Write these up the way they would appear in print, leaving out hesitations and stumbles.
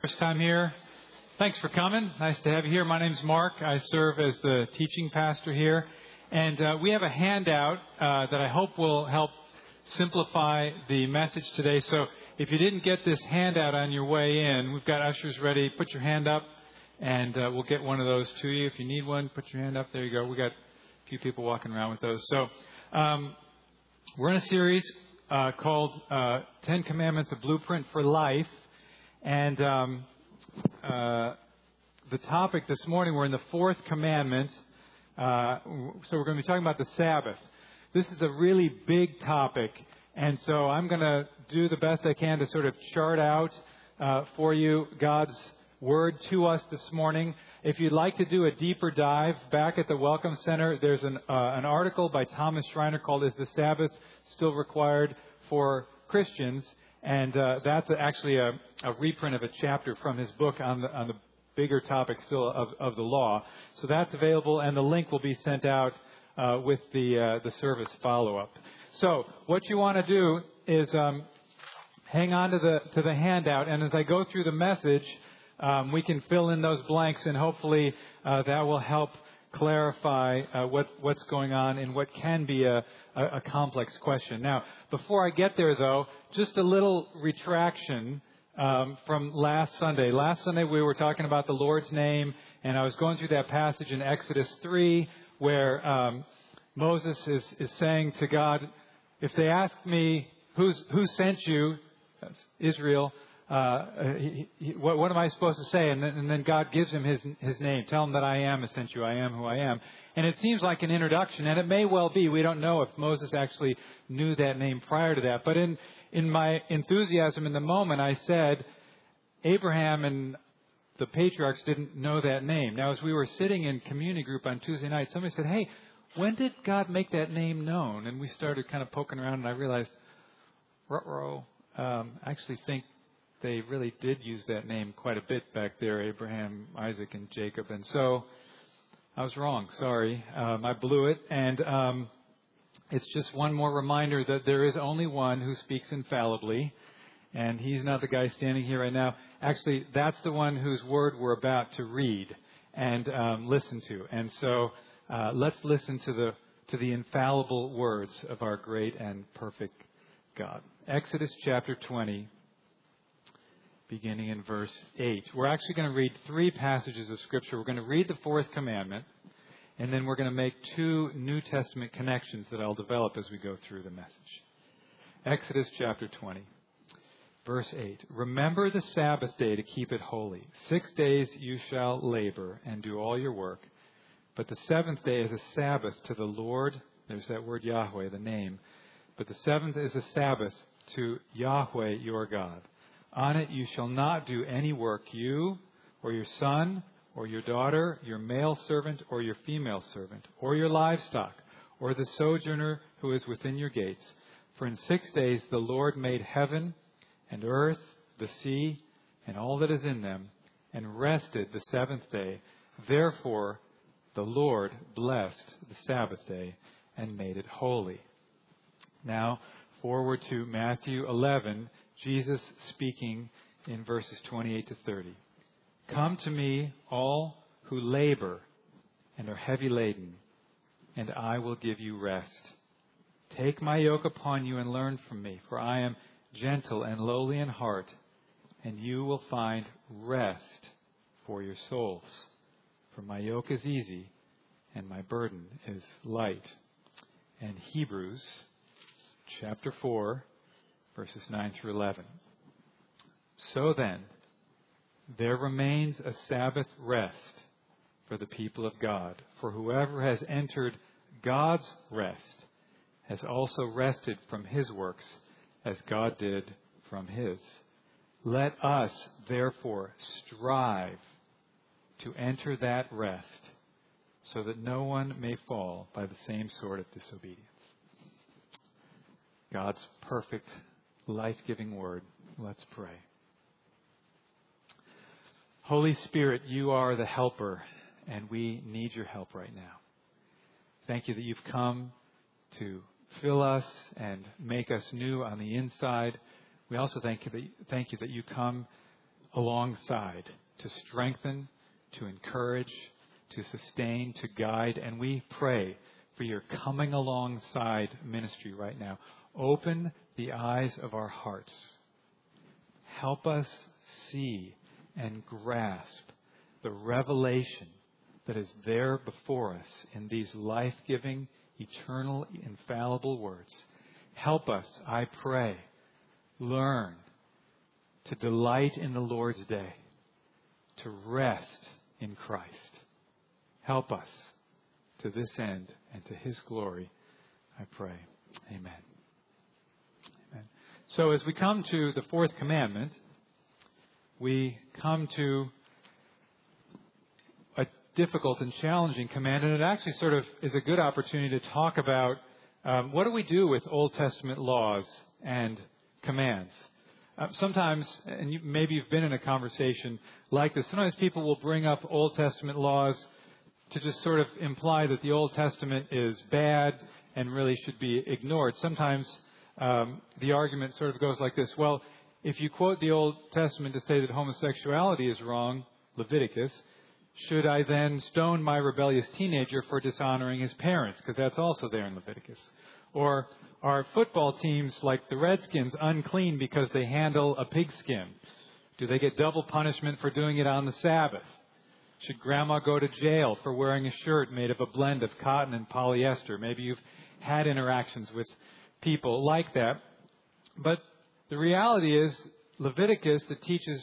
First time here. Thanks for coming. Nice to have you here. My name's Mark. I serve as the teaching pastor here. And we have a handout that I hope will help simplify the message today. So if you didn't get this handout on your way in, we've got ushers ready. Put your hand up and we'll get one of those to you. If you need one, put your hand up. There you go. We got a few people walking around with those. So we're in a series called 10 Commandments, a Blueprint for Life. And the topic this morning, we're in the fourth commandment. So we're going to be talking about the Sabbath. This is a really big topic. And so I'm going to do the best I can to sort of chart out for you God's Word to us this morning. If you'd like to do a deeper dive, back at the Welcome Center, there's an article by Thomas Schreiner called "Is the Sabbath Still Required for Christians?" And that's actually a reprint of a chapter from his book on the bigger topic still of the law. So that's available, and the link will be sent out with the service follow-up. So what you want to do is hang on to the handout, and as I go through the message, we can fill in those blanks, and hopefully that will help clarify what's going on in what can be a complex question. Now, before I get there, though, just a little retraction from last Sunday. Last Sunday, we were talking about the Lord's name, and I was going through that passage in Exodus 3, where Moses is saying to God, if they ask me, who sent you, that's Israel, what am I supposed to say? And then God gives him his name. Tell him that I am has sent you. I am who I am. And it seems like an introduction, and it may well be. We don't know if Moses actually knew that name prior to that. But in my enthusiasm in the moment, I said, Abraham and the patriarchs didn't know that name. Now, as we were sitting in community group on Tuesday night, somebody said, hey, when did God make that name known? And we started kind of poking around, and I realized, I actually think they really did use that name quite a bit back there, Abraham, Isaac, and Jacob. And so I was wrong. Sorry. I blew it. And it's just one more reminder that there is only one who speaks infallibly. And he's not the guy standing here right now. Actually, that's the one whose word we're about to read and listen to. And so let's listen to the infallible words of our great and perfect God. Exodus chapter 20. Beginning in verse 8. We're actually going to read three passages of Scripture. We're going to read the fourth commandment, and then we're going to make two New Testament connections that I'll develop as we go through the message. Exodus chapter 20, verse 8. Remember the Sabbath day to keep it holy. 6 days you shall labor and do all your work, but the seventh day is a Sabbath to the Lord. There's that word Yahweh, the name. But the seventh is a Sabbath to Yahweh your God. On it you shall not do any work, you or your son or your daughter, your male servant or your female servant, or your livestock, or the sojourner who is within your gates. For in 6 days the Lord made heaven and earth, the sea, and all that is in them, and rested the seventh day. Therefore the Lord blessed the Sabbath day and made it holy. Now, forward to Matthew 11, Jesus speaking in verses 28 to 30. Come to me, all who labor and are heavy laden, and I will give you rest. Take my yoke upon you and learn from me, for I am gentle and lowly in heart, and you will find rest for your souls. For my yoke is easy, and my burden is light. And Hebrews chapter 4, verses 9 through 11. So then, there remains a Sabbath rest for the people of God. For whoever has entered God's rest has also rested from his works as God did from his. Let us, therefore, strive to enter that rest so that no one may fall by the same sort of disobedience. God's perfect, life-giving word. Let's pray. Holy Spirit, you are the helper, and we need your help right now. Thank you that you've come to fill us and make us new on the inside. We also thank you that you come alongside, to strengthen, to encourage, to sustain, to guide. And we pray for your coming alongside ministry right now. Open the eyes of our hearts. Help us see and grasp the revelation that is there before us in these life-giving, eternal, infallible words. Help us, I pray, learn to delight in the Lord's day, to rest in Christ. Help us to this end and to His glory, I pray. Amen. Amen. So as we come to the fourth commandment, we come to a difficult and challenging command, and it actually sort of is a good opportunity to talk about what do we do with Old Testament laws and commands. Sometimes, and maybe you've been in a conversation like this, sometimes people will bring up Old Testament laws to just sort of imply that the Old Testament is bad and really should be ignored. Sometimes the argument sort of goes like this: well, if you quote the Old Testament to say that homosexuality is wrong, Leviticus, should I then stone my rebellious teenager for dishonoring his parents? Because that's also there in Leviticus. Or are football teams like the Redskins unclean because they handle a pigskin? Do they get double punishment for doing it on the Sabbath? Should grandma go to jail for wearing a shirt made of a blend of cotton and polyester? Maybe you've had interactions with people like that. But the reality is, Leviticus, that teaches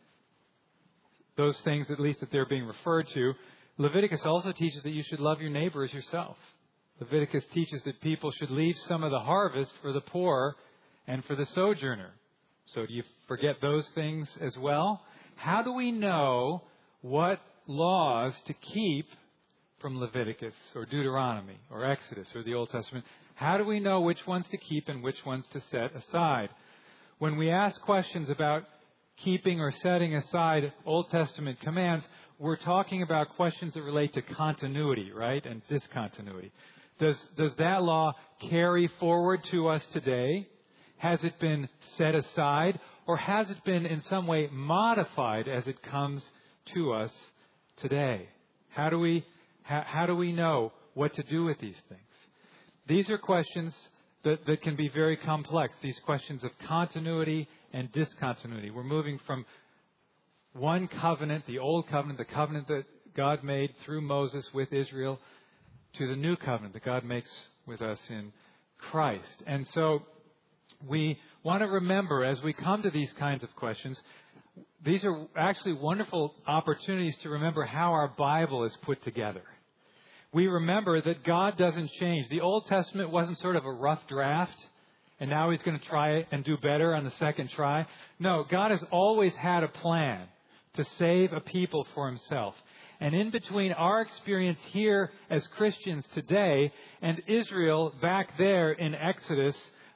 those things, at least that they're being referred to, Leviticus also teaches that you should love your neighbor as yourself. Leviticus teaches that people should leave some of the harvest for the poor and for the sojourner. So do you forget those things as well? How do we know what laws to keep from Leviticus or Deuteronomy or Exodus or the Old Testament? How do we know which ones to keep and which ones to set aside? When we ask questions about keeping or setting aside Old Testament commands, we're talking about questions that relate to continuity, right, and discontinuity. Does that law carry forward to us today? Has it been set aside, or has it been in some way modified as it comes to us today? How do we know what to do with these things? These are questions that can be very complex, these questions of continuity and discontinuity. We're moving from one covenant, the Old Covenant, the covenant that God made through Moses with Israel, to the new covenant that God makes with us in Christ. And so we want to remember, as we come to these kinds of questions, these are actually wonderful opportunities to remember how our Bible is put together. We remember that God doesn't change. The Old Testament wasn't sort of a rough draft, and now He's going to try and do better on the second try. No, God has always had a plan to save a people for Himself. And in between our experience here as Christians today and Israel back there in Exodus,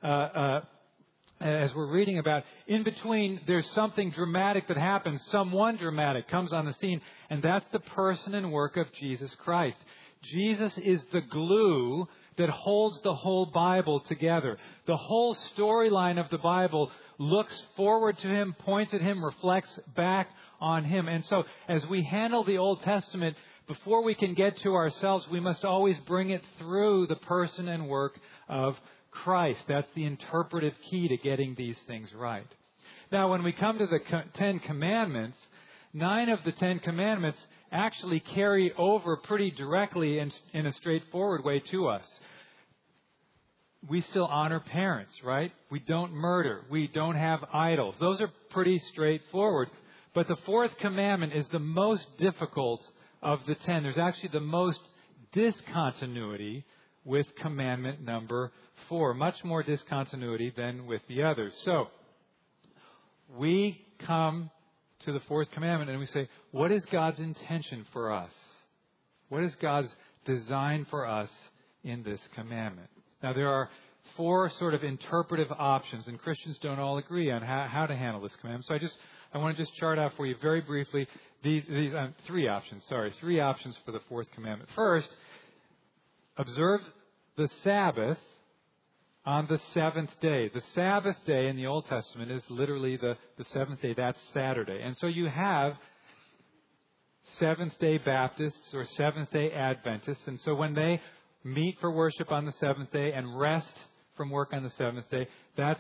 as we're reading about, in between there's something dramatic that happens. Someone dramatic comes on the scene, and that's the person and work of Jesus Christ. Jesus is the glue that holds the whole Bible together. The whole storyline of the Bible looks forward to Him, points at Him, reflects back on Him. And so as we handle the Old Testament, before we can get to ourselves, we must always bring it through the person and work of Christ. That's the interpretive key to getting these things right. Now, when we come to the Ten Commandments, 9 of the 10 Commandments actually carry over pretty directly and in a straightforward way to us. We still honor parents, right? We don't murder. We don't have idols. Those are pretty straightforward. But the fourth commandment is the most difficult of the 10. There's actually the most discontinuity with commandment number 4. Much more discontinuity than with the others. So, we come to the fourth commandment and we say, what is God's intention for us? What is God's design for us in this commandment? Now, there are 4 sort of interpretive options, and Christians don't all agree on how to handle this commandment. So I want to just chart out for you very briefly these 3 options. 3 options for the fourth commandment. First, observe the Sabbath on the seventh day. The Sabbath day in the Old Testament is literally the seventh day. That's Saturday. And so you have Seventh-day Baptists or Seventh-day Adventists. And so when they meet for worship on the seventh day and rest from work on the seventh day, that's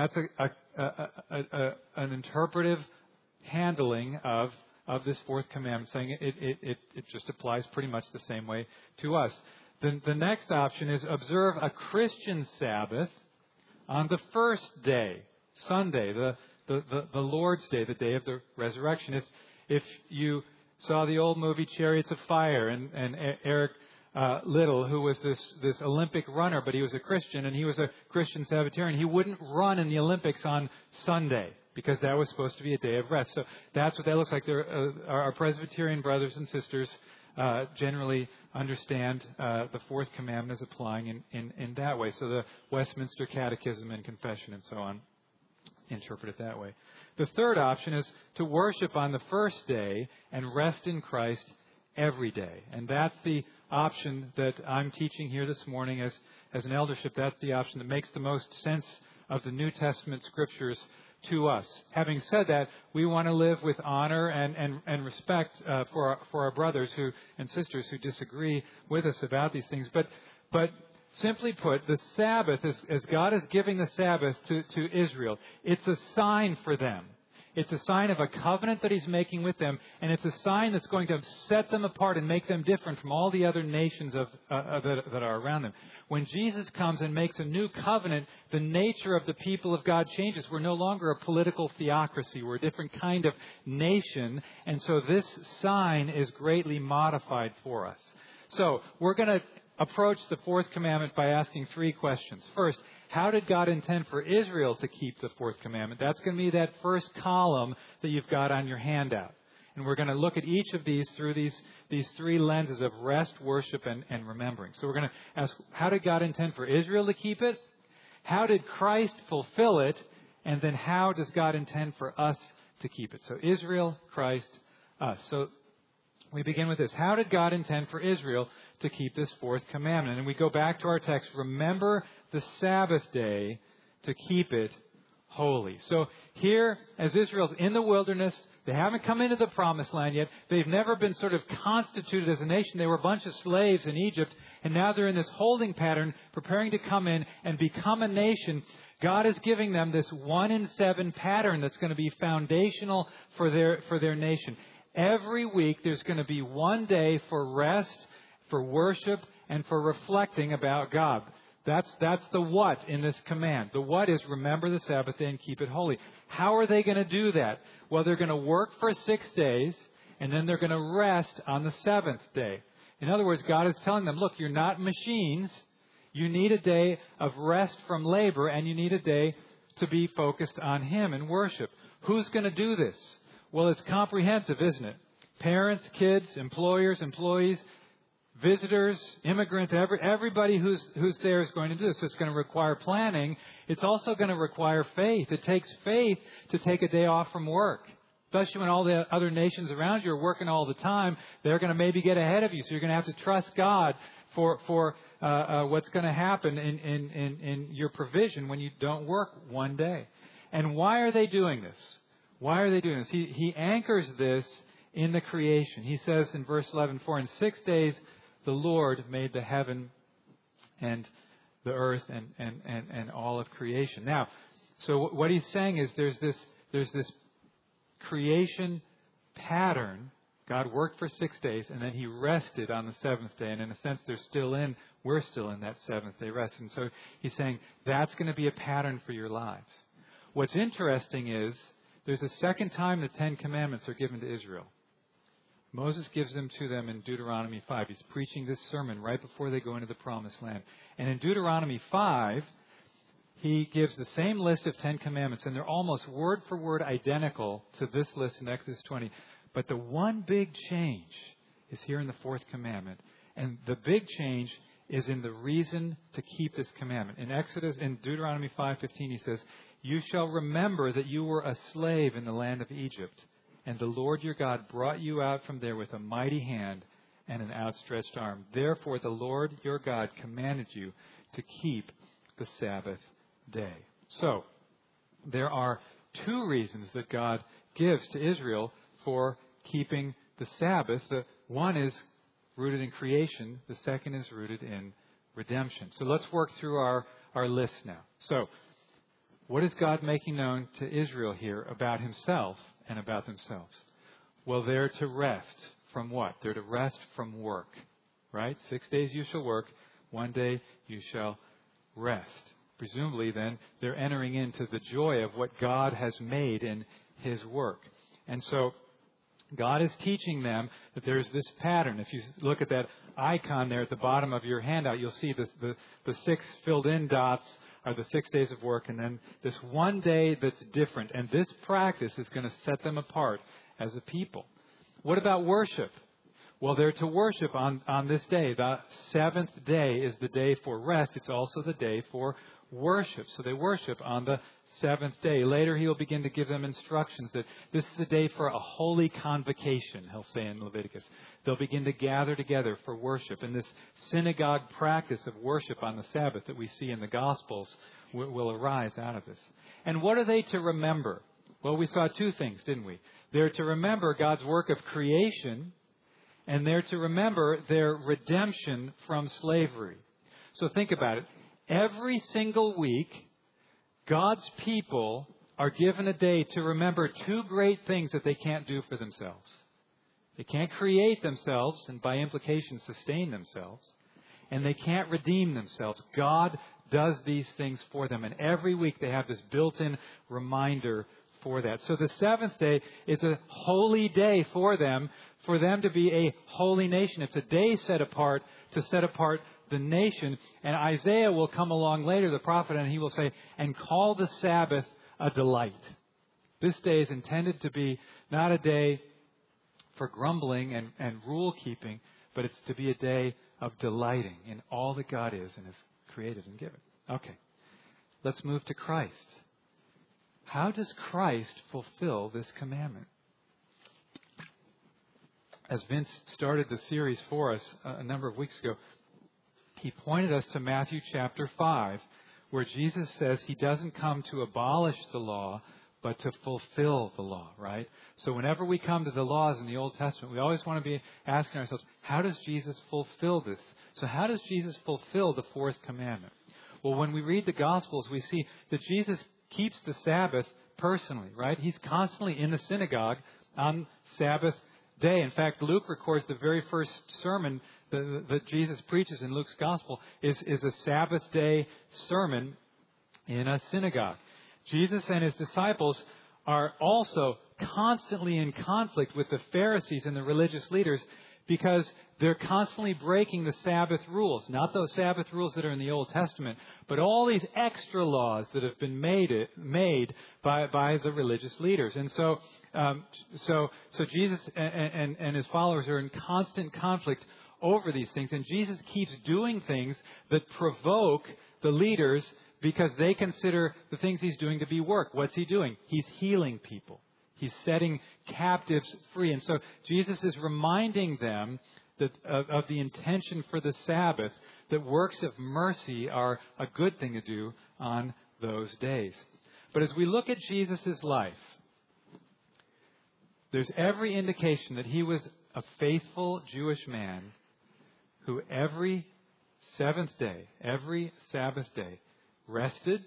an interpretive handling of this fourth commandment, saying it just applies pretty much the same way to us. The next option is observe a Christian Sabbath on the first day, Sunday, the Lord's Day, the day of the resurrection. If you saw the old movie Chariots of Fire and Eric Little, who was this Olympic runner, but he was a Christian and he was a Christian Sabbatarian, he wouldn't run in the Olympics on Sunday because that was supposed to be a day of rest. So that's what that looks like. Our Presbyterian brothers and sisters generally understand the fourth commandment as applying in that way. So the Westminster Catechism and Confession and so on interpret it that way. The third option is to worship on the first day and rest in Christ every day. And that's the option that I'm teaching here this morning as an eldership. That's the option that makes the most sense of the New Testament scriptures to us. Having said that, we want to live with honor and respect for our brothers and sisters who disagree with us about these things. But simply put, the Sabbath, as God is giving the Sabbath to Israel, it's a sign for them. It's a sign of a covenant that He's making with them, and it's a sign that's going to set them apart and make them different from all the other nations that are around them. When Jesus comes and makes a new covenant, the nature of the people of God changes. We're no longer a political theocracy. We're a different kind of nation, and so this sign is greatly modified for us. So we're going to approach the fourth commandment by asking three questions. First, how did God intend for Israel to keep the fourth commandment? That's going to be that first column that you've got on your handout. And we're going to look at each of these through these three lenses of rest, worship, and remembering. So we're going to ask, how did God intend for Israel to keep it? How did Christ fulfill it? And then how does God intend for us to keep it? So Israel, Christ, us. So we begin with this. How did God intend for Israel to keep this fourth commandment? And we go back to our text. Remember the Sabbath day to keep it holy. So here, as Israel's in the wilderness, they haven't come into the promised land yet. They've never been sort of constituted as a nation. They were a bunch of slaves in Egypt, and now they're in this holding pattern, preparing to come in and become a nation. God is giving them this 1 in 7 pattern that's going to be foundational for their nation. Every week there's going to be one day for rest, for worship, and for reflecting about God. That's the what in this command. The what is remember the Sabbath day and keep it holy. How are they going to do that? Well, they're going to work for 6 days, and then they're going to rest on the seventh day. In other words, God is telling them, look, you're not machines. You need a day of rest from labor, and you need a day to be focused on Him and worship. Who's going to do this? Well, it's comprehensive, isn't it? Parents, kids, employers, employees, visitors, immigrants, everybody who's there is going to do this. So it's going to require planning. It's also going to require faith. It takes faith to take a day off from work. Especially when all the other nations around you are working all the time, they're going to maybe get ahead of you. So you're going to have to trust God for what's going to happen in your provision when you don't work one day. And why are they doing this? Why are they doing this? He anchors this in the creation. He says in verse 11, for in 6 days the Lord made the heaven and the earth and all of creation. Now, so what he's saying is there's this creation pattern. God worked for 6 days and then He rested on the seventh day. And in a sense, we're still in that seventh day rest. And so he's saying that's going to be a pattern for your lives. What's interesting is there's a second time the Ten Commandments are given to Israel. Moses gives them to them in Deuteronomy 5. He's preaching this sermon right before they go into the Promised Land. And in Deuteronomy 5, he gives the same list of 10 commandments, and they're almost word for word identical to this list in Exodus 20. But the one big change is here in the fourth commandment. And the big change is in the reason to keep this commandment. In Deuteronomy 5:15, he says, you shall remember that you were a slave in the land of Egypt, and the Lord your God brought you out from there with a mighty hand and an outstretched arm. Therefore the Lord your God commanded you to keep the Sabbath day. So, there are two reasons that God gives to Israel for keeping the Sabbath. The one is rooted in creation. The second is rooted in redemption. So let's work through our list now. So, what is God making known to Israel here about Himself and about themselves? Well, they're to rest from what? They're to rest from work, right? 6 days you shall work, 1 day you shall rest. Presumably, then, they're entering into the joy of what God has made in His work. And so, God is teaching them that there's this pattern. If you look at that icon there at the bottom of your handout, you'll see the 6 filled in dots are the 6 days of work, and then this 1 day that's different. And this practice is going to set them apart as a people. What about worship? Well, they're to worship on this day. The 7th day is the day for rest. It's also the day for worship. So they worship on the 7th day. Later, He'll begin to give them instructions that this is a day for a holy convocation, He'll say in Leviticus. They'll begin to gather together for worship. And this synagogue practice of worship on the Sabbath that we see in the Gospels will arise out of this. And what are they to remember? Well, we saw two things, didn't we? They're to remember God's work of creation, and they're to remember their redemption from slavery. So think about it. Every single week, God's people are given a day to remember two great things that they can't do for themselves. They can't create themselves and by implication sustain themselves. And they can't redeem themselves. God does these things for them. And every week they have this built-in reminder for that. So the 7th day is a holy day for them to be a holy nation. It's a day set apart to set apart the nation. And Isaiah will come along later, the prophet, and he will say, and call the Sabbath a delight. This day is intended to be not a day for grumbling and rule keeping, but it's to be a day of delighting in all that God is and has created and given. Okay, let's move to Christ. How does Christ fulfill this commandment? As Vince started the series for us a number of weeks ago, he pointed us to Matthew chapter 5, where Jesus says He doesn't come to abolish the law, but to fulfill the law, right? So whenever we come to the laws in the Old Testament, we always want to be asking ourselves, how does Jesus fulfill this? So how does Jesus fulfill the 4th commandment? Well, when we read the Gospels, we see that Jesus keeps the Sabbath personally, right? He's constantly in the synagogue on Sabbath day. In fact, Luke records the very first sermon that Jesus preaches in Luke's Gospel is a Sabbath day sermon in a synagogue. Jesus and His disciples are also constantly in conflict with the Pharisees and the religious leaders because they're constantly breaking the Sabbath rules. Not those Sabbath rules that are in the Old Testament, but all these extra laws that have been made by the religious leaders. And so Jesus and His followers are in constant conflict over these things. And Jesus keeps doing things that provoke the leaders because they consider the things He's doing to be work. What's He doing? He's healing people. He's setting captives free. And so Jesus is reminding them that of the intention for the Sabbath, that works of mercy are a good thing to do on those days. But as we look at Jesus' life, there's every indication that He was a faithful Jewish man who every 7th day, every Sabbath day, rested,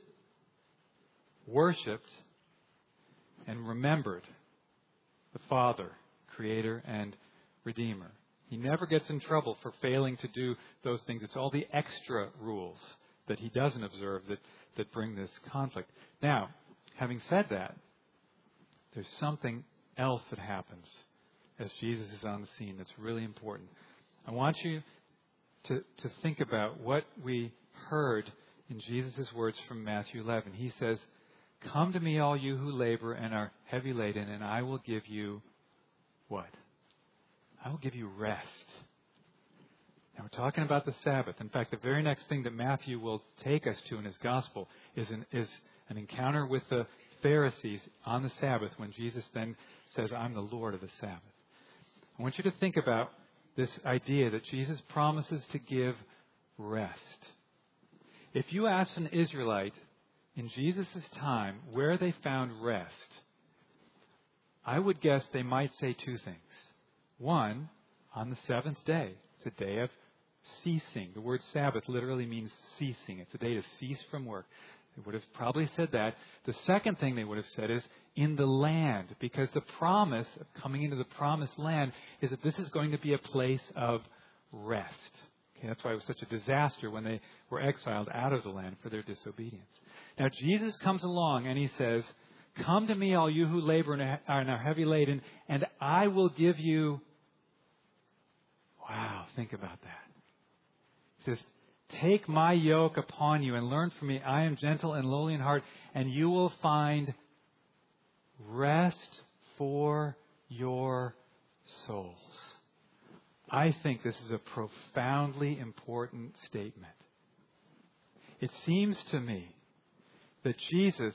worshipped, and remembered the Father, Creator and Redeemer. He never gets in trouble for failing to do those things. It's all the extra rules that He doesn't observe that bring this conflict. Now, having said that, there's something else that happens as Jesus is on the scene that's really important. I want you to think about what we heard in Jesus' words from Matthew 11. He says, "Come to me, all you who labor and are heavy laden, and I will give you" what? I will give you rest. Now we're talking about the Sabbath. In fact, the very next thing that Matthew will take us to in his gospel is an encounter with the Pharisees on the Sabbath when Jesus then says, "I'm the Lord of the Sabbath." I want you to think about this idea that Jesus promises to give rest. If you ask an Israelite in Jesus' time where they found rest, I would guess they might say two things. One, on the seventh day. It's a day of ceasing. The word Sabbath literally means ceasing. It's a day to cease from work. They would have probably said that. The second thing they would have said is in the land, because the promise of coming into the promised land is that this is going to be a place of rest. Okay, that's why it was such a disaster when they were exiled out of the land for their disobedience. Now, Jesus comes along and he says, "Come to me, all you who labor and are heavy laden, and I will give you..." Wow, think about that. He says, "Take my yoke upon you and learn from me. I am gentle and lowly in heart, and you will find rest for your souls." I think this is a profoundly important statement. It seems to me that Jesus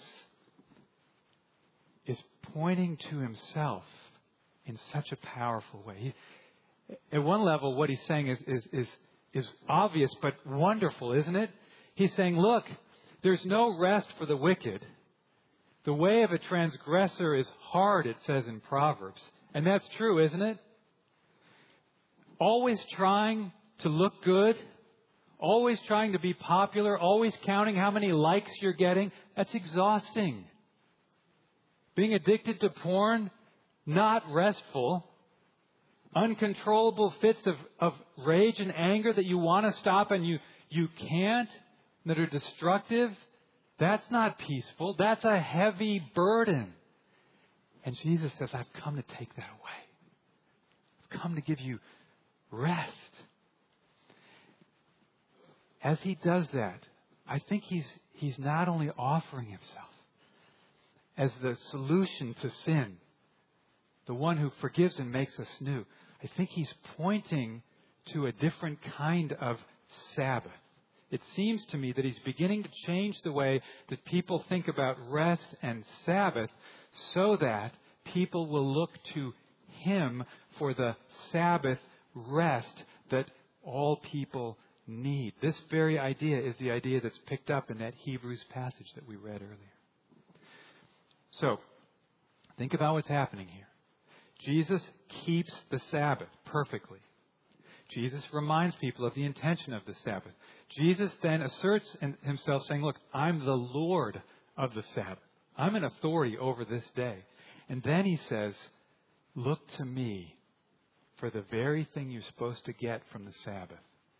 is pointing to himself in such a powerful way. At one level, what he's saying is obvious but wonderful, isn't it? He's saying, look, there's no rest for the wicked. The way of a transgressor is hard, it says in Proverbs. And that's true, isn't it? Always trying to look good, always trying to be popular, always counting how many likes you're getting, that's exhausting. Being addicted to porn, not restful. Uncontrollable fits of rage and anger that you want to stop and you can't, that are destructive, that's not peaceful. That's a heavy burden. And Jesus says, I've come to take that away. I've come to give you rest. As he does that, I think he's not only offering himself as the solution to sin, the one who forgives and makes us new. I think he's pointing to a different kind of Sabbath. It seems to me that he's beginning to change the way that people think about rest and Sabbath so that people will look to him for the Sabbath rest that all people need. This very idea is the idea that's picked up in that Hebrews passage that we read earlier. So, think about what's happening here. Jesus keeps the Sabbath perfectly. Jesus reminds people of the intention of the Sabbath. Jesus then asserts himself saying, look, I'm the Lord of the Sabbath. I'm an authority over this day. And then he says, look to me for the very thing you're supposed to get from the Sabbath.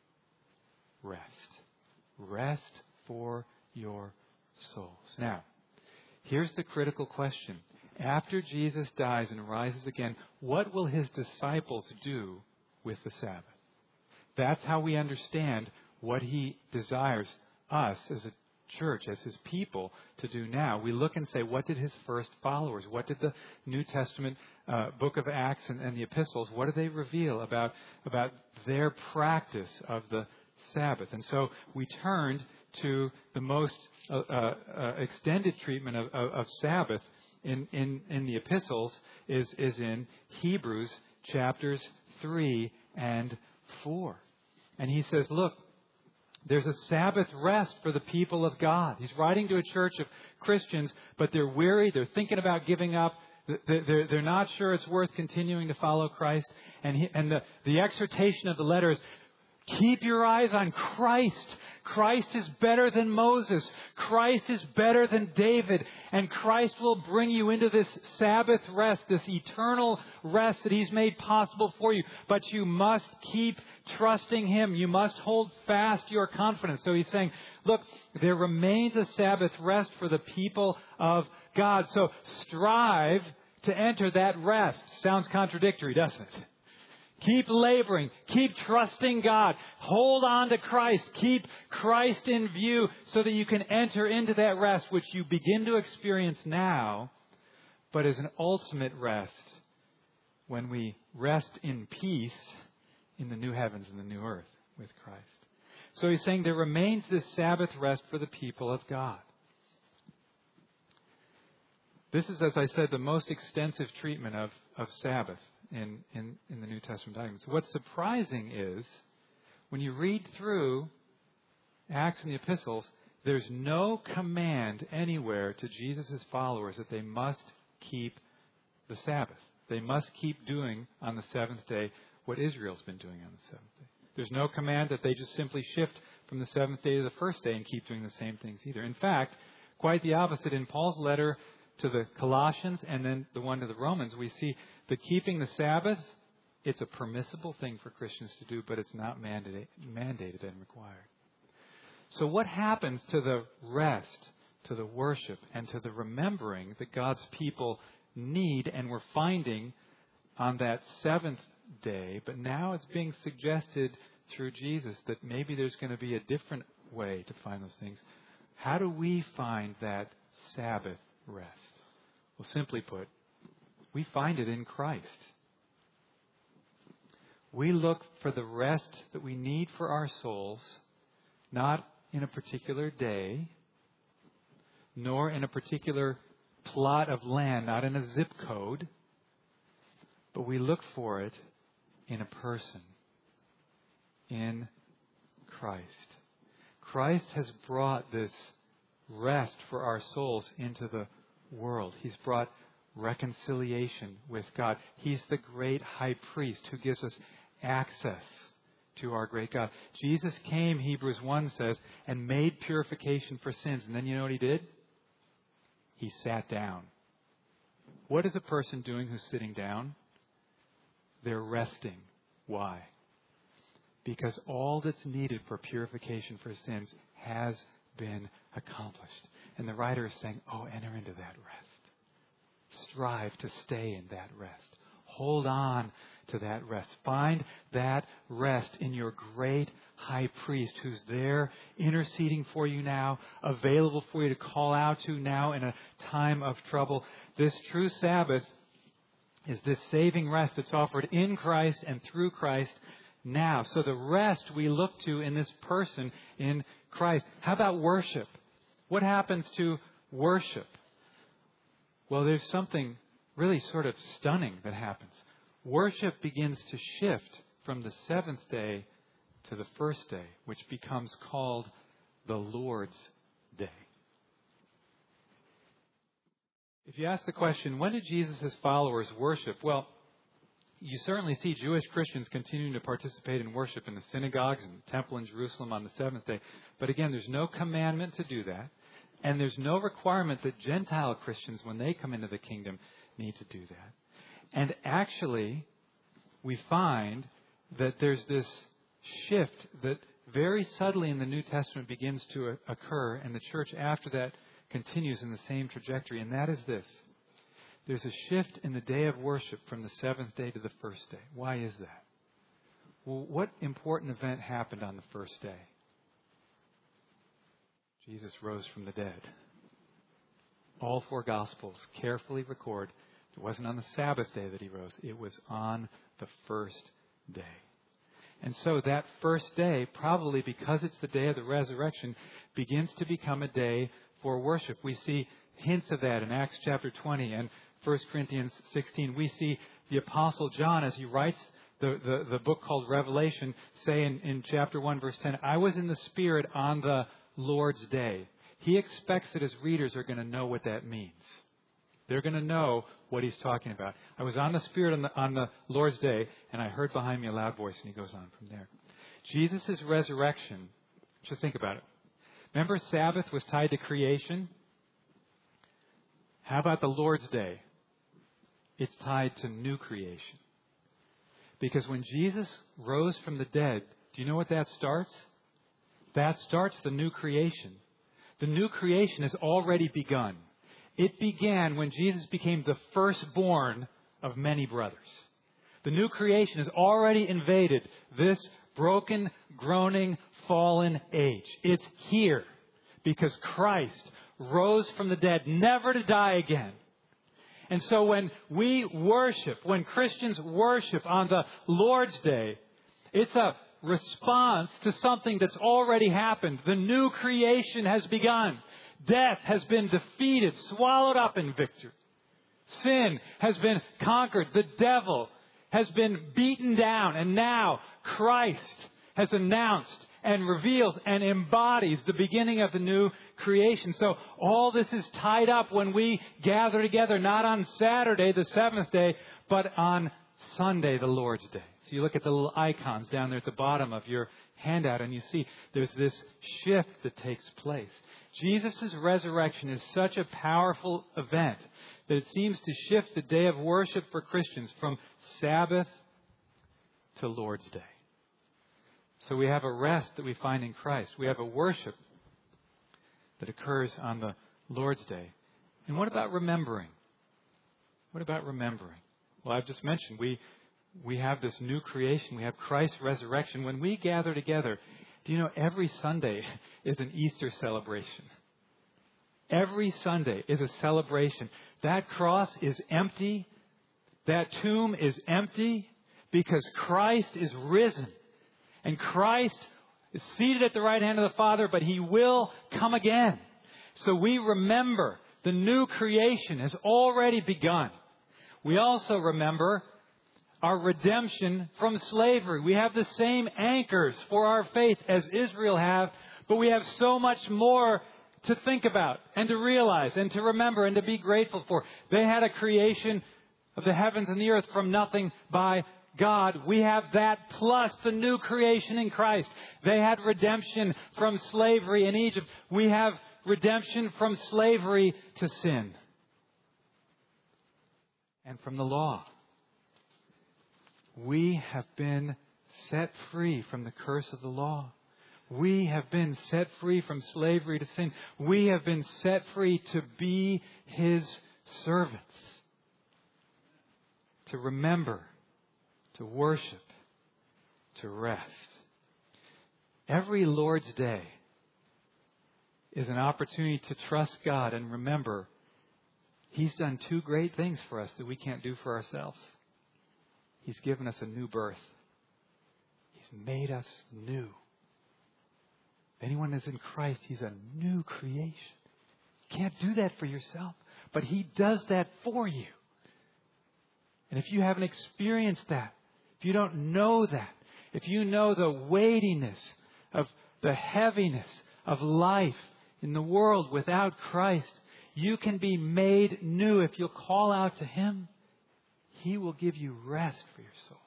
Rest. Rest for your souls. Now, here's the critical question. After Jesus dies and rises again, what will his disciples do with the Sabbath? That's how we understand what he desires us as a church, as his people, to do now. We look and say, what did his first followers, what did the New Testament book of Acts and the epistles, what do they reveal about their practice of the Sabbath? And so we turned to the most extended treatment of Sabbath in the epistles is in Hebrews chapters 3 and 4. And he says, look, there's a Sabbath rest for the people of God. He's writing to a church of Christians, but they're weary. They're thinking about giving up. They're not sure it's worth continuing to follow Christ. And the exhortation of the letter is, keep your eyes on Christ. Christ is better than Moses. Christ is better than David. And Christ will bring you into this Sabbath rest, this eternal rest that he's made possible for you. But you must keep trusting him. You must hold fast your confidence. So he's saying, look, there remains a Sabbath rest for the people of God. So strive to enter that rest. Sounds contradictory, doesn't it? Keep laboring. Keep trusting God. Hold on to Christ. Keep Christ in view so that you can enter into that rest which you begin to experience now, but as an ultimate rest when we rest in peace in the new heavens and the new earth with Christ. So he's saying there remains this Sabbath rest for the people of God. This is, as I said, the most extensive treatment of Sabbath in the New Testament documents. What's surprising is when you read through Acts and the epistles, there's no command anywhere to Jesus' followers that they must keep the Sabbath. They must keep doing on the seventh day what Israel's been doing on the seventh day. There's no command that they just simply shift from the seventh day to the first day and keep doing the same things either. In fact, quite the opposite. In Paul's letter to the Colossians and then the one to the Romans, we see that keeping the Sabbath, it's a permissible thing for Christians to do, but it's not mandated and required. So what happens to the rest, to the worship, and to the remembering that God's people need and we're finding on that seventh day, but now it's being suggested through Jesus that maybe there's going to be a different way to find those things. How do we find that Sabbath rest? Well, simply put, we find it in Christ. We look for the rest that we need for our souls, not in a particular day, nor in a particular plot of land, not in a zip code, but we look for it in a person, in Christ. Christ has brought this rest for our souls into the world. He's brought reconciliation with God. He's the great high priest who gives us access to our great God. Jesus came, Hebrews 1 says, and made purification for sins. And then you know what He did? He sat down. What is a person doing who's sitting down? They're resting. Why? Because all that's needed for purification for sins has been accomplished. And the writer is saying, enter into that rest. Strive to stay in that rest. Hold on to that rest. Find that rest in your great high priest who's there interceding for you now, available for you to call out to now in a time of trouble. This true Sabbath is this saving rest that's offered in Christ and through Christ now. So the rest we look to in this person, in Christ. How about worship? What happens to worship? Well, there's something really sort of stunning that happens. Worship begins to shift from the seventh day to the first day, which becomes called the Lord's Day. If you ask the question, when did Jesus' followers worship? Well, you certainly see Jewish Christians continuing to participate in worship in the synagogues and the temple in Jerusalem on the seventh day. But again, there's no commandment to do that. And there's no requirement that Gentile Christians, when they come into the kingdom, need to do that. And actually, we find that there's this shift that very subtly in the New Testament begins to occur, and the church after that continues in the same trajectory, and that is this. There's a shift in the day of worship from the seventh day to the first day. Why is that? Well, what important event happened on the first day? Jesus rose from the dead. All four Gospels carefully record it wasn't on the Sabbath day that He rose. It was on the first day. And so that first day, probably because it's the day of the resurrection, begins to become a day for worship. We see hints of that in Acts chapter 20 and 1 Corinthians 16. We see the Apostle John, as he writes the book called Revelation, say in chapter 1, verse 10, I was in the Spirit on the Lord's day. He expects that his readers are going to know what that means. They're going to know what he's talking about. I was on the Spirit on the Lord's day, and I heard behind me a loud voice, and he goes on from there. Jesus' resurrection, just think about it. Remember, Sabbath was tied to creation? How about the Lord's day? It's tied to new creation. Because when Jesus rose from the dead, do you know what that starts? That starts the new creation. The new creation has already begun. It began when Jesus became the firstborn of many brothers. The new creation has already invaded this broken, groaning, fallen age. It's here because Christ rose from the dead, never to die again. And so when we worship, when Christians worship on the Lord's Day, it's a response to something that's already happened. The new creation has begun. Death has been defeated, swallowed up in victory. Sin has been conquered. The devil has been beaten down. And now Christ has announced and reveals and embodies the beginning of the new creation. So all this is tied up when we gather together, not on Saturday, the seventh day, but on Sunday, the Lord's Day. So you look at the little icons down there at the bottom of your handout and you see there's this shift that takes place. Jesus' resurrection is such a powerful event that it seems to shift the day of worship for Christians from Sabbath to Lord's Day. So we have a rest that we find in Christ. We have a worship that occurs on the Lord's Day. And what about remembering? What about remembering? Well, I've just mentioned we have this new creation. We have Christ's resurrection. When we gather together, do you know every Sunday is an Easter celebration? Every Sunday is a celebration. That cross is empty. That tomb is empty because Christ is risen. And Christ is seated at the right hand of the Father, but He will come again. So we remember the new creation has already begun. We also remember our redemption from slavery. We have the same anchors for our faith as Israel have, but we have so much more to think about and to realize and to remember and to be grateful for. They had a creation of the heavens and the earth from nothing by God. We have that plus the new creation in Christ. They had redemption from slavery in Egypt. We have redemption from slavery to sin and from the law. We have been set free from the curse of the law. We have been set free from slavery to sin. We have been set free to be His servants, to remember, to worship, to rest. Every Lord's Day is an opportunity to trust God and remember He's done two great things for us that we can't do for ourselves. He's given us a new birth. He's made us new. If anyone is in Christ, he's a new creation. You can't do that for yourself, but He does that for you. And if you haven't experienced that, if you don't know that, if you know the weightiness of the heaviness of life in the world without Christ, you can be made new if you'll call out to Him. He will give you rest for your soul.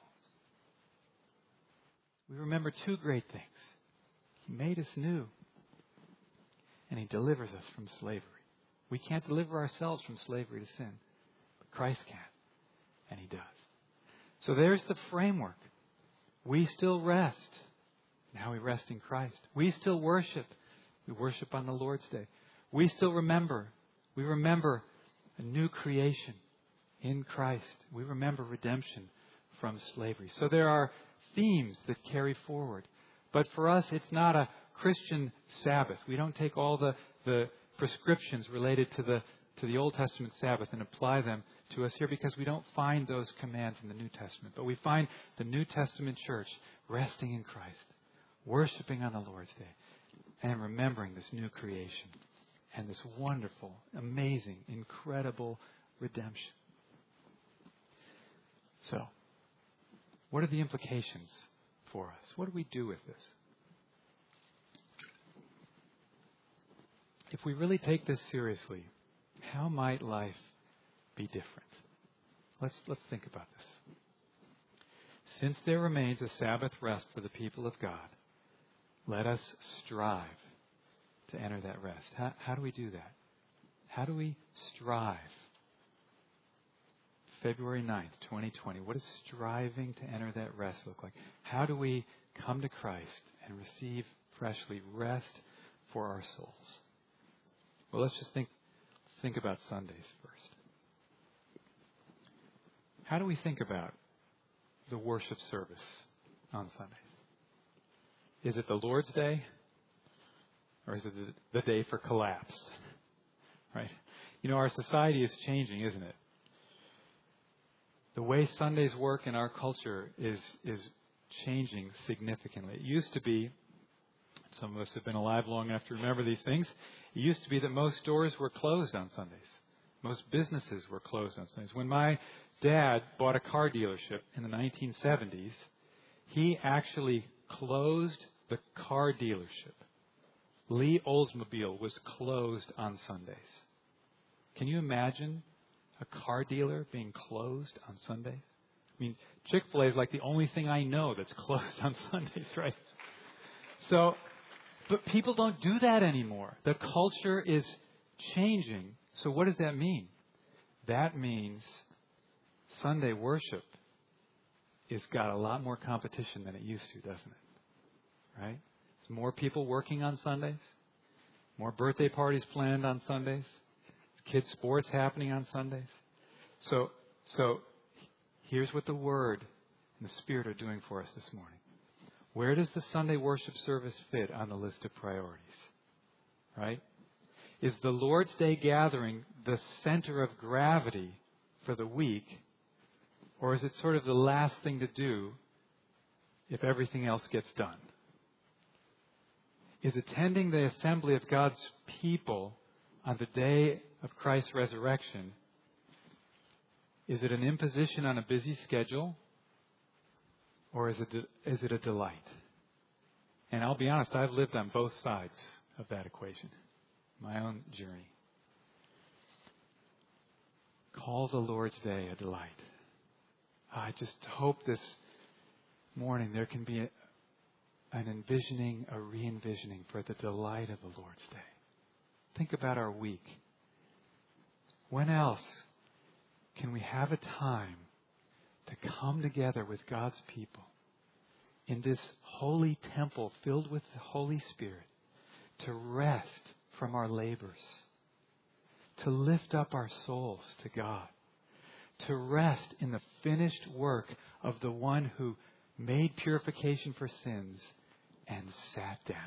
We remember two great things. He made us new, and He delivers us from slavery. We can't deliver ourselves from slavery to sin, but Christ can, and He does. So there's the framework. We still rest. Now we rest in Christ. We still worship. We worship on the Lord's Day. We still remember. We remember a new creation in Christ. We remember redemption from slavery. So there are themes that carry forward. But for us, it's not a Christian Sabbath. We don't take all the prescriptions related to the Old Testament Sabbath and apply them to us here because we don't find those commands in the New Testament. But we find the New Testament church resting in Christ, worshiping on the Lord's Day, and remembering this new creation and this wonderful, amazing, incredible redemption. So, what are the implications for us? What do we do with this? If we really take this seriously, how might life be different? Let's think about this. Since there remains a Sabbath rest for the people of God, let us strive to enter that rest. How do we do that? How do we strive? February 9th, 2020. What does striving to enter that rest look like? How do we come to Christ and receive freshly rest for our souls? Well, let's just think about Sundays first. How do we think about the worship service on Sundays? Is it the Lord's Day? Or is it the day for collapse? Right? You know, our society is changing, isn't it? The way Sundays work in our culture is changing significantly. It used to be, some of us have been alive long enough to remember these things, it used to be that most stores were closed on Sundays. Most businesses were closed on Sundays. When my dad bought a car dealership in the 1970s, he actually closed the car dealership, Lee Oldsmobile, was closed on Sundays. Can you imagine a car dealer being closed on Sundays? I mean, Chick-fil-A is like the only thing I know that's closed on Sundays, right? So, but people don't do that anymore. The culture is changing. So what does that mean? That means Sunday worship has got a lot more competition than it used to, doesn't it? Right? There's more people working on Sundays, more birthday parties planned on Sundays, kids' sports happening on Sundays. So here's what the Word and the Spirit are doing for us this morning. Where does the Sunday worship service fit on the list of priorities? Right? Is the Lord's Day gathering the center of gravity for the week, or is it sort of the last thing to do if everything else gets done? Is attending the assembly of God's people on the day of Christ's resurrection, is it an imposition on a busy schedule, or is it a delight? And I'll be honest, I've lived on both sides of that equation, my own journey. Call the Lord's Day a delight. I just hope this morning there can be an envisioning, a re-envisioning for the delight of the Lord's Day. Think about our week. When else can we have a time to come together with God's people in this holy temple filled with the Holy Spirit, to rest from our labors, to lift up our souls to God, to rest in the finished work of the one who made purification for sins and sat down?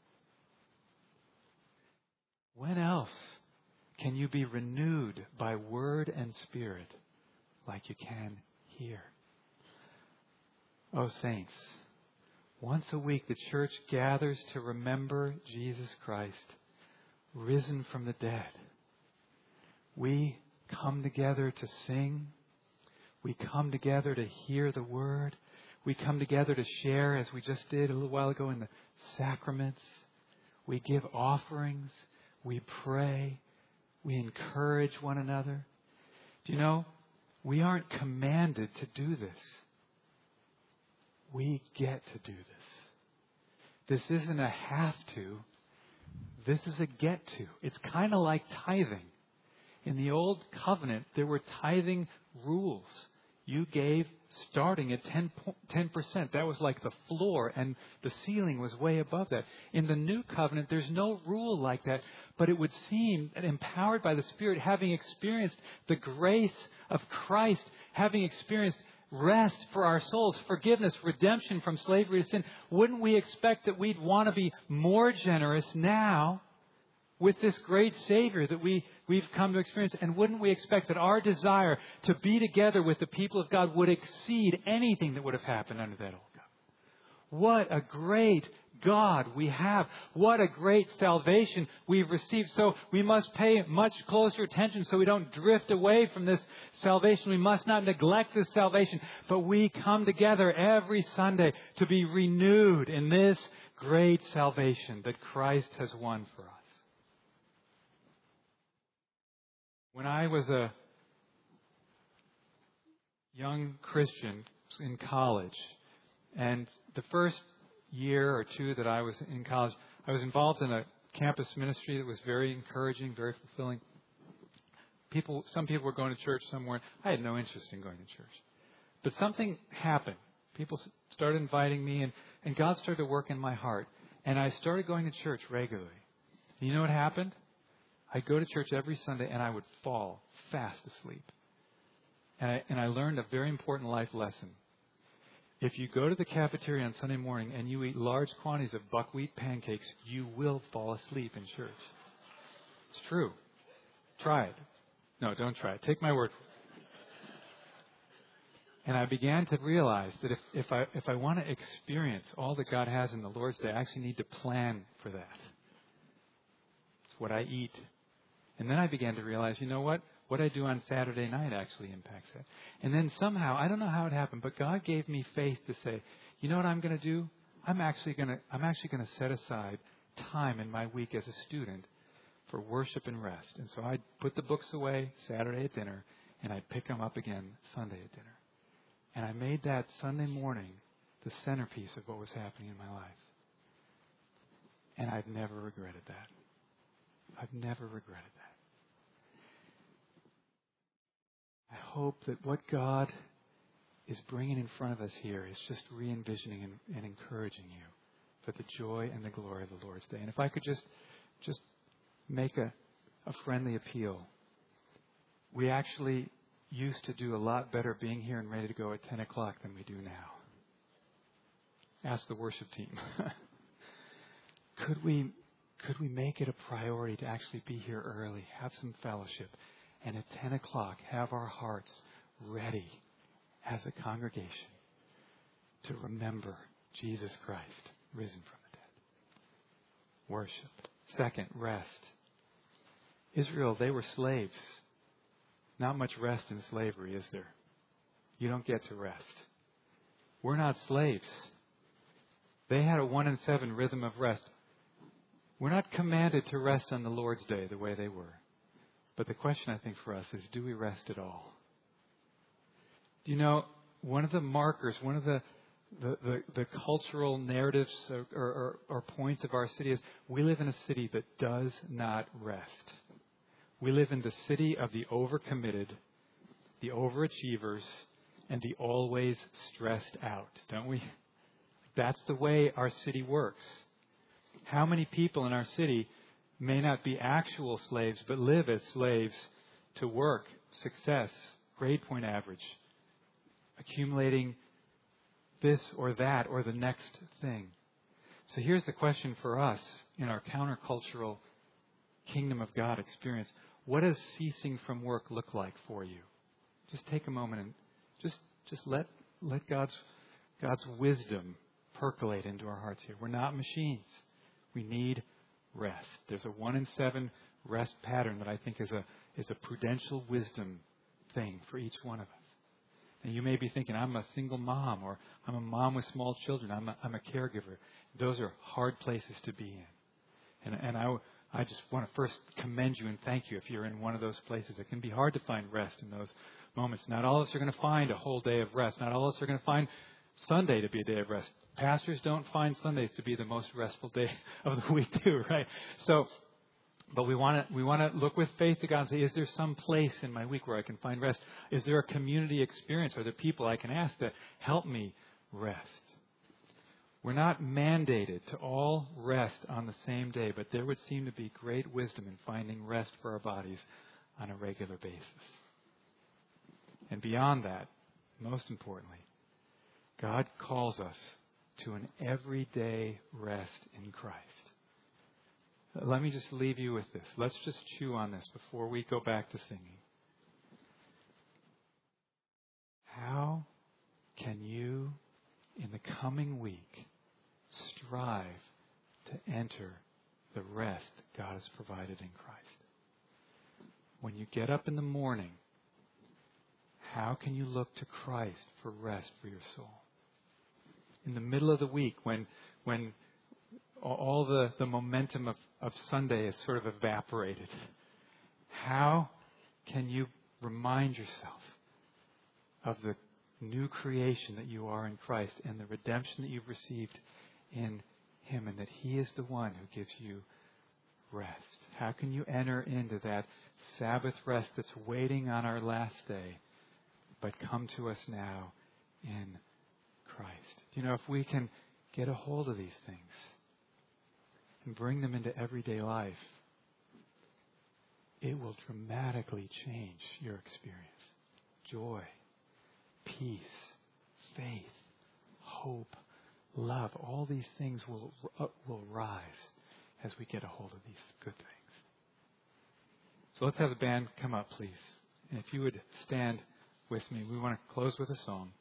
When else can you be renewed by word and spirit like you can here? Oh, saints, once a week the church gathers to remember Jesus Christ, risen from the dead. We come together to sing. We come together to hear the word. We come together to share, as we just did a little while ago, in the sacraments. We give offerings. We pray. We encourage one another. Do you know, we aren't commanded to do this. We get to do this. This isn't a have to. This is a get to. It's kind of like tithing. In the Old Covenant, there were tithing rules. You gave starting at 10%. That was like the floor, and the ceiling was way above that. In the New Covenant, there's no rule like that, but it would seem that empowered by the Spirit, having experienced the grace of Christ, having experienced rest for our souls, forgiveness, redemption from slavery to sin, wouldn't we expect that we'd want to be more generous now with this great Savior that we've come to experience? And wouldn't we expect that our desire to be together with the people of God would exceed anything that would have happened under that old covenant? What a great God we have. What a great salvation we've received. So we must pay much closer attention so we don't drift away from this salvation. We must not neglect this salvation, but we come together every Sunday to be renewed in this great salvation that Christ has won for us. When I was a young Christian in college, and the first year or two that I was in college, I was involved in a campus ministry that was very encouraging, very fulfilling. Some people were going to church somewhere. I had no interest in going to church. But something happened. People started inviting me, and God started to work in my heart. And I started going to church regularly. And you know what happened? I'd go to church every Sunday, and I would fall fast asleep. And I learned a very important life lesson. If you go to the cafeteria on Sunday morning and you eat large quantities of buckwheat pancakes, you will fall asleep in church. It's true. Try it. No, don't try it. Take my word for it. And I began to realize that if I want to experience all that God has in the Lord's Day, I actually need to plan for that. It's what I eat. And then I began to realize, you know what? What I do on Saturday night actually impacts that. And then somehow, I don't know how it happened, but God gave me faith to say, you know what I'm going to do? I'm actually going to set aside time in my week as a student for worship and rest. And so I'd put the books away Saturday at dinner, and I'd pick them up again Sunday at dinner. And I made that Sunday morning the centerpiece of what was happening in my life. And I've never regretted that. I've never regretted that. I hope that what God is bringing in front of us here is just re-envisioning and encouraging you for the joy and the glory of the Lord's Day. And if I could just make a friendly appeal. We actually used to do a lot better being here and ready to go at 10 o'clock than we do now. Ask the worship team. Could we make it a priority to actually be here early, have some fellowship, and at 10 o'clock have our hearts ready as a congregation to remember Jesus Christ risen from the dead? Worship. Second, rest. Israel, they were slaves. Not much rest in slavery, is there? You don't get to rest. We're not slaves. They had a 1 in 7 rhythm of rest. We're not commanded to rest on the Lord's Day the way they were. But the question, I think, for us is, do we rest at all? Do you know, one of the markers, one of the cultural narratives or points of our city is we live in a city that does not rest. We live in the city of the overcommitted, the overachievers, and the always stressed out, don't we? That's the way our city works. How many people in our city may not be actual slaves, but live as slaves to work, success, grade point average, accumulating this or that or the next thing? So here's the question for us in our countercultural kingdom of God experience. What does ceasing from work look like for you? Just take a moment and just let God's wisdom percolate into our hearts here. We're not machines. We need rest. There's a 1 in 7 rest pattern that I think is a prudential wisdom thing for each one of us. And you may be thinking, I'm a single mom, or I'm a mom with small children. I'm a caregiver. Those are hard places to be in. And I just want to first commend you and thank you if you're in one of those places. It can be hard to find rest in those moments. Not all of us are going to find a whole day of rest. Not all of us are going to find Sunday to be a day of rest. Pastors don't find Sundays to be the most restful day of the week too, right? So, but we want to look with faith to God and say, is there some place in my week where I can find rest? Is there a community experience? Are there people I can ask to help me rest? We're not mandated to all rest on the same day, but there would seem to be great wisdom in finding rest for our bodies on a regular basis. And beyond that, most importantly, God calls us to an everyday rest in Christ. Let me just leave you with this. Let's just chew on this before we go back to singing. How can you, in the coming week, strive to enter the rest God has provided in Christ? When you get up in the morning, how can you look to Christ for rest for your soul? In the middle of the week, when all the momentum of Sunday is sort of evaporated, how can you remind yourself of the new creation that you are in Christ and the redemption that you've received in Him, and that He is the one who gives you rest? How can you enter into that Sabbath rest that's waiting on our last day, but come to us now in Christ? You know, if we can get a hold of these things and bring them into everyday life, it will dramatically change your experience. Joy, peace, faith, hope, love, all these things will rise as we get a hold of these good things. So let's have the band come up, please. And if you would stand with me, we want to close with a song.